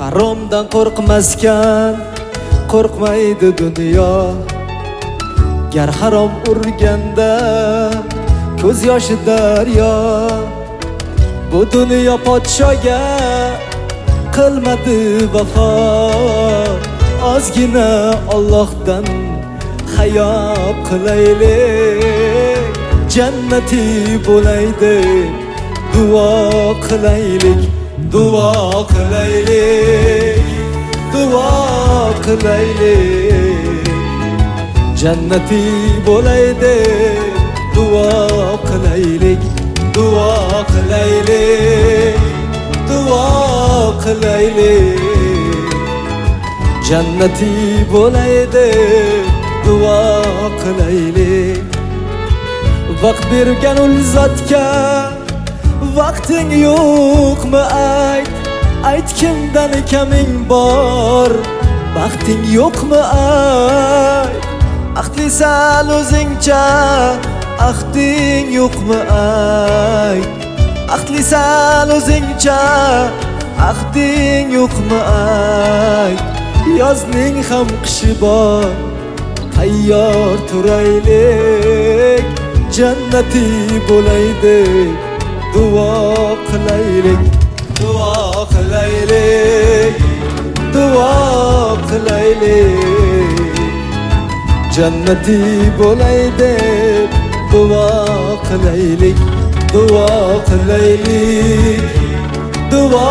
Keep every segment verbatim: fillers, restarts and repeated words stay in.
haromdan qo'rqmaskan qo'rqmaydi dunyo. Gar harom urganda ko'z yoshi daryo. Bu dunyo podshoga qilmadi vafo. Ozgina Allohdan hayo qilaylik, jannati bo'laydi duo qilaylik, duo qilaylik, duo qilaylik, jannati bo'laydi duo qilaylik, duo qilaylik, duo qilaylik, jannati bo'laydi duo qilaylik. Vaqt bergan ul zotga vaqting yo'qmi ayt, ayt kimdan kaming bor, baxting yo'qmi ayt. Aqlisan o'zingcha, aqding yo'qmi ayt. Aqlisan o'zingcha, aqding yo'qmi ayt. Yozning ham qishi bor, tayyor turaylik, jannati bo'laydi duo qilaylik, duo qilaylik, duo qilaylik, jannati bo'laydi duo qilaylik, duo qilaylik, duo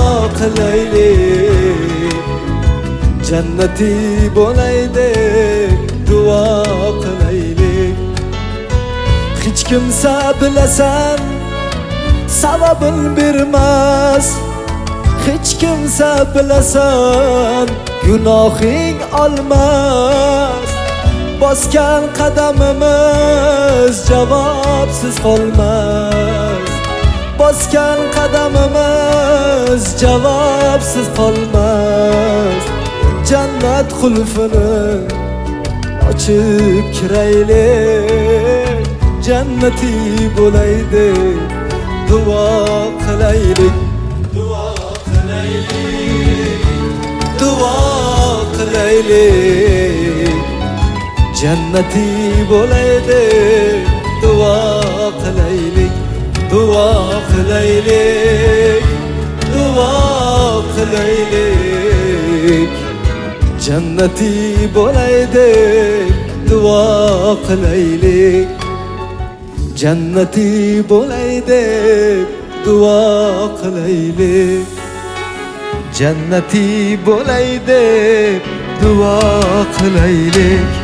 qilaylik, jannati bo'laydi duo qilaylik. Hech kimsa bilasan sababin bermas, hech kimsa bilasan gunohing olmas. Bosgan qadamimiz javobsiz qolmas, bosgan qadamimiz javobsiz qolmas. Jannat qulfini ochib kiraylik, jannati bo'laydi duo qilaylik, duo qilaylik, duo qilaylik, jannati bo'laydi duo qilaylik, duo qilaylik, duo qilaylik, jannati bo'laydi duo qilaylik, jannati bo'laydi duo qilaylik, jannati bo'laydi duo qilaylik.